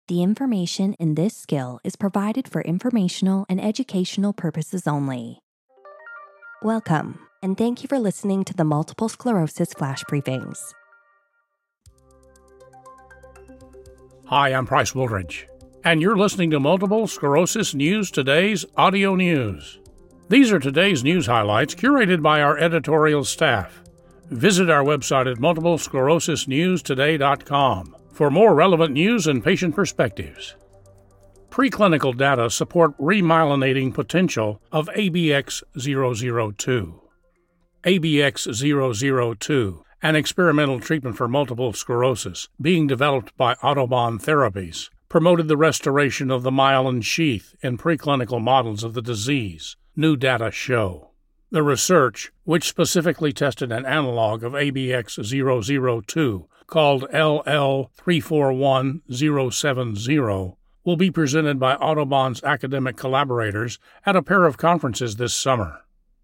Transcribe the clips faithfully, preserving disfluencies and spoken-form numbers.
The information in this skill is provided for informational and educational purposes only. Welcome, and thank you for listening to the Multiple Sclerosis Flash Briefings. Hi, I'm Price Woolridge, and you're listening to Multiple Sclerosis News Today's audio news. These are today's news highlights curated by our editorial staff. Visit our website at multiple sclerosis news today dot com for more relevant news and patient perspectives. Preclinical data support remyelinating potential of A B X zero zero two. A B X zero zero two, an experimental treatment for multiple sclerosis being developed by Autobahn Therapies, promoted the restoration of the myelin sheath in preclinical models of the disease, new data show. The research, which specifically tested an analog of A B X zero zero two called L L three four one zero seven zero, will be presented by Autobahn's academic collaborators at a pair of conferences this summer.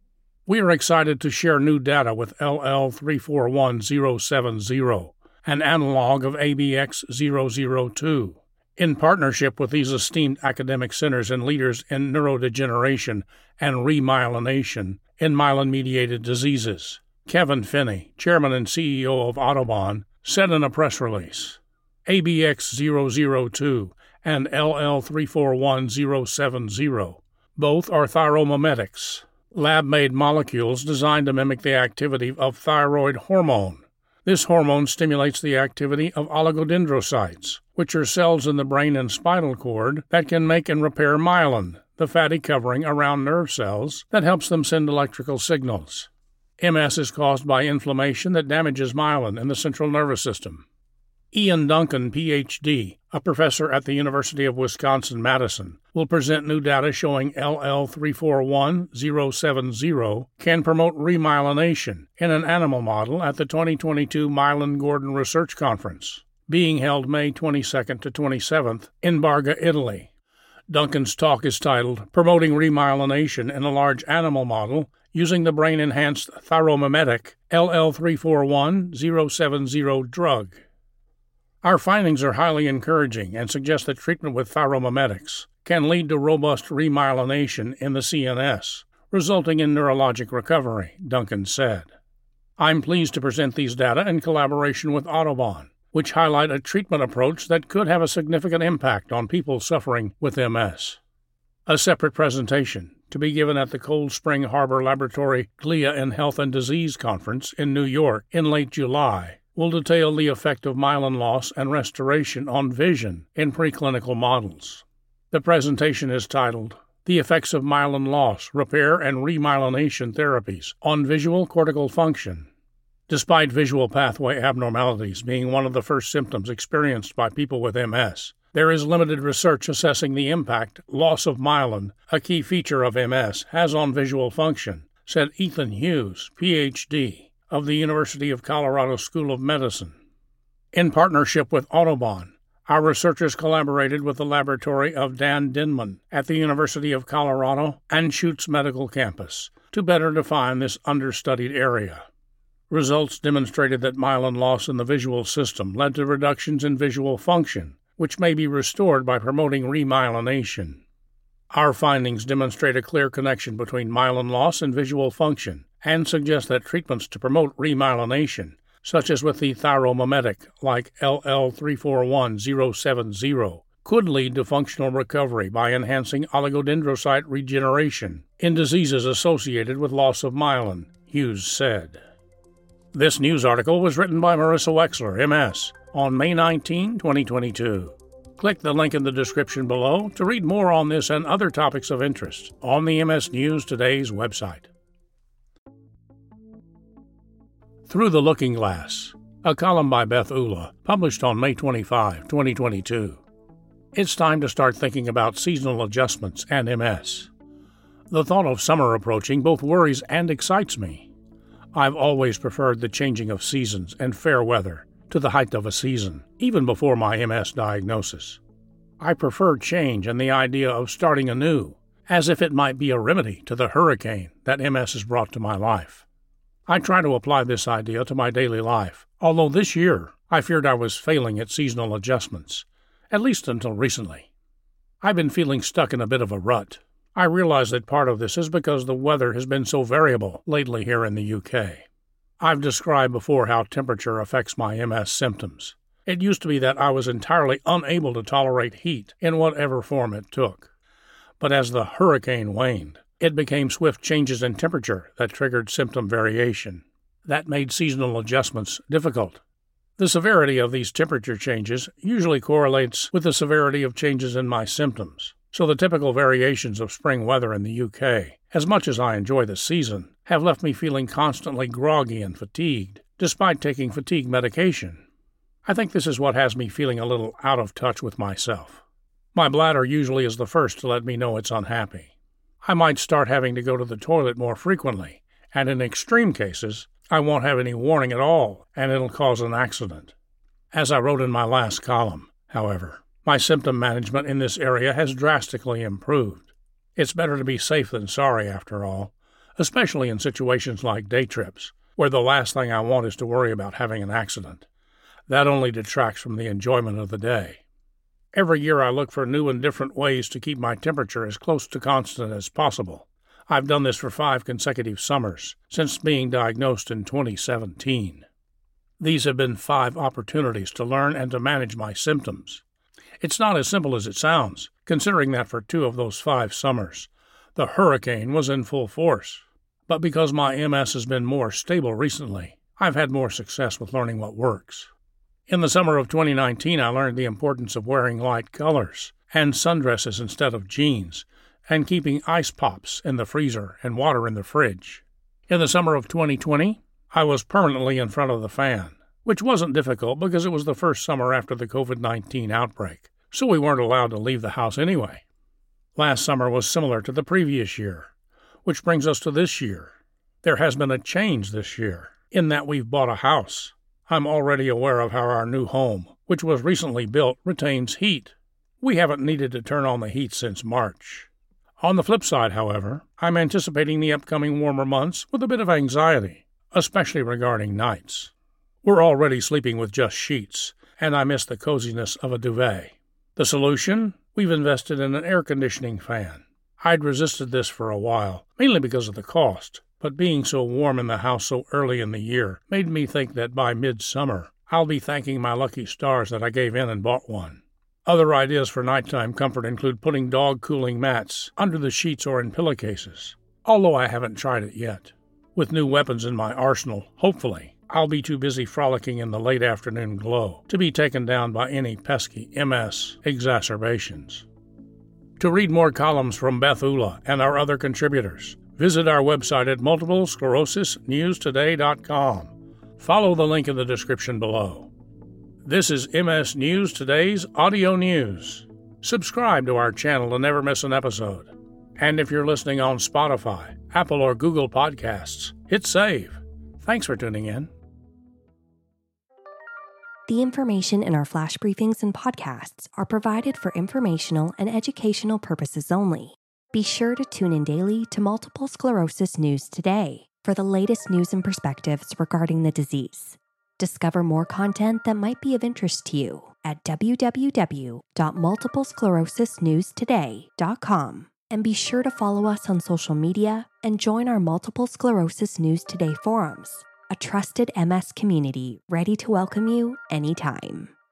We are excited to share new data with L L three four one zero seven zero, an analog of A B X zero zero two, in partnership with these esteemed academic centers and leaders in neurodegeneration and remyelination in myelin-mediated diseases. Kevin Finney, chairman and C E O of Autobahn, said in a press release, A B X zero zero two and L L three four one zero seven zero, both are thyromimetics, lab-made molecules designed to mimic the activity of thyroid hormone. This hormone stimulates the activity of oligodendrocytes, which are cells in the brain and spinal cord that can make and repair myelin, the fatty covering around nerve cells that helps them send electrical signals. M S is caused by inflammation that damages myelin in the central nervous system. Ian Duncan, P H D, a professor at the University of Wisconsin-Madison, will present new data showing L L three four one zero seven zero can promote remyelination in an animal model at the twenty twenty-two Myelin-Gordon Research Conference, being held May twenty-second to twenty-seventh in Barga, Italy. Duncan's talk is titled Promoting Remyelination in a Large Animal Model Using the Brain-Enhanced Thyromimetic L L three four one zero seven zero drug. Our findings are highly encouraging and suggest that treatment with thyromimetics can lead to robust remyelination in the C N S, resulting in neurologic recovery, Duncan said. I'm pleased to present these data in collaboration with Autobahn, which highlight a treatment approach that could have a significant impact on people suffering with M S. A separate presentation, to be given at the Cold Spring Harbor Laboratory Glia in Health and Disease Conference in New York in late July, will detail the effect of myelin loss and restoration on vision in preclinical models. The presentation is titled The Effects of Myelin Loss, Repair, and Remyelination Therapies on Visual Cortical Function. Despite visual pathway abnormalities being one of the first symptoms experienced by people with M S, there is limited research assessing the impact loss of myelin, a key feature of M S, has on visual function, said Ethan Hughes, P H D, of the University of Colorado School of Medicine. In partnership with Autobahn, our researchers collaborated with the laboratory of Dan Denman at the University of Colorado Anschutz Medical Campus to better define this understudied area. Results demonstrated that myelin loss in the visual system led to reductions in visual function, which may be restored by promoting remyelination. Our findings demonstrate a clear connection between myelin loss and visual function, and suggest that treatments to promote remyelination, such as with the thyromimetic like L L three four one zero seven zero, could lead to functional recovery by enhancing oligodendrocyte regeneration in diseases associated with loss of myelin, Hughes said. This news article was written by Marissa Wexler, M S, on May nineteenth, twenty twenty-two. Click the link in the description below to read more on this and other topics of interest on the M S News Today's website. Through the Looking Glass, a column by Beth Ula, published on May twenty-fifth, twenty twenty-two. It's time to start thinking about seasonal adjustments and M S. The thought of summer approaching both worries and excites me. I've always preferred the changing of seasons and fair weather to the height of a season, even before my M S diagnosis. I prefer change and the idea of starting anew, as if it might be a remedy to the hurricane that M S has brought to my life. I try to apply this idea to my daily life, although this year I feared I was failing at seasonal adjustments, at least until recently. I've been feeling stuck in a bit of a rut. I realize that part of this is because the weather has been so variable lately here in the U K. I've described before how temperature affects my M S symptoms. It used to be that I was entirely unable to tolerate heat in whatever form it took. But as the hurricane waned, it became swift changes in temperature that triggered symptom variation. That made seasonal adjustments difficult. The severity of these temperature changes usually correlates with the severity of changes in my symptoms. So the typical variations of spring weather in the U K, as much as I enjoy the season, have left me feeling constantly groggy and fatigued, despite taking fatigue medication. I think this is what has me feeling a little out of touch with myself. My bladder usually is the first to let me know it's unhappy. I might start having to go to the toilet more frequently, and in extreme cases, I won't have any warning at all, and it'll cause an accident. As I wrote in my last column, however, my symptom management in this area has drastically improved. It's better to be safe than sorry, after all, especially in situations like day trips, where the last thing I want is to worry about having an accident. That only detracts from the enjoyment of the day. Every year I look for new and different ways to keep my temperature as close to constant as possible. I've done this for five consecutive summers, since being diagnosed in twenty seventeen. These have been five opportunities to learn and to manage my symptoms. It's not as simple as it sounds, considering that for two of those five summers, the hurricane was in full force. But because my M S has been more stable recently, I've had more success with learning what works. In the summer of twenty nineteen, I learned the importance of wearing light colors and sundresses instead of jeans, and keeping ice pops in the freezer and water in the fridge. In the summer of twenty twenty, I was permanently in front of the fan, which wasn't difficult because it was the first summer after the covid nineteen outbreak, so we weren't allowed to leave the house anyway. Last summer was similar to the previous year, which brings us to this year. There has been a change this year, in that we've bought a house. I'm already aware of how our new home, which was recently built, retains heat. We haven't needed to turn on the heat since March. On the flip side, however, I'm anticipating the upcoming warmer months with a bit of anxiety, especially regarding nights. We're already sleeping with just sheets, and I miss the coziness of a duvet. The solution? We've invested in an air conditioning fan. I'd resisted this for a while, mainly because of the cost, but being so warm in the house so early in the year made me think that by midsummer, I'll be thanking my lucky stars that I gave in and bought one. Other ideas for nighttime comfort include putting dog cooling mats under the sheets or in pillowcases, although I haven't tried it yet. With new weapons in my arsenal, hopefully, I'll be too busy frolicking in the late afternoon glow to be taken down by any pesky M S exacerbations. To read more columns from Beth Ula and our other contributors, visit our website at multiple sclerosis news today dot com. Follow the link in the description below. This is M S News Today's Audio News. Subscribe to our channel to never miss an episode. And if you're listening on Spotify, Apple, or Google Podcasts, hit save. Thanks for tuning in. The information in our flash briefings and podcasts are provided for informational and educational purposes only. Be sure to tune in daily to Multiple Sclerosis News Today for the latest news and perspectives regarding the disease. Discover more content that might be of interest to you at w w w dot multiple sclerosis news today dot com. And be sure to follow us on social media and join our Multiple Sclerosis News Today forums, a trusted M S community ready to welcome you anytime.